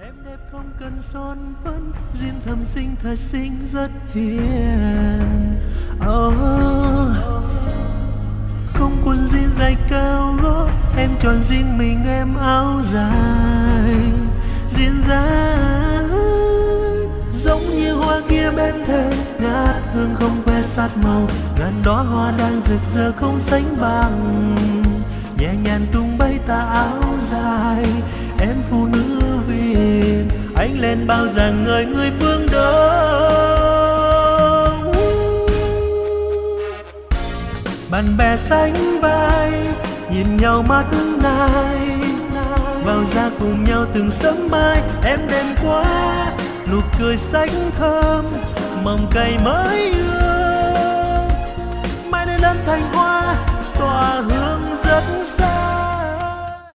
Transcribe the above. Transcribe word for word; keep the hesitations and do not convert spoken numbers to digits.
Em đẹp không cần son phấn, duyên thầm sinh thật xinh rất hiền. Oh, không quần jean dài cao gót, em chọn riêng mình em áo dài. Duyên dáng giống như hoa kia bên thềm, ngát hương không que sát màu, ngàn đóa hoa đang rực rỡ không sánh bằng. Nhẹ nhàng tung bay tà áo dài, em phụ nữ Việt, anh lên bao rằng người người phương Đông. Bạn bè sánh vai nhìn nhau mắt nai, vào ra cùng nhau từng sớm mai. Em đêm qua nụ cười xanh thơm, mầm cây mới ươm, mai đây lớn thành hoa tỏa hương rất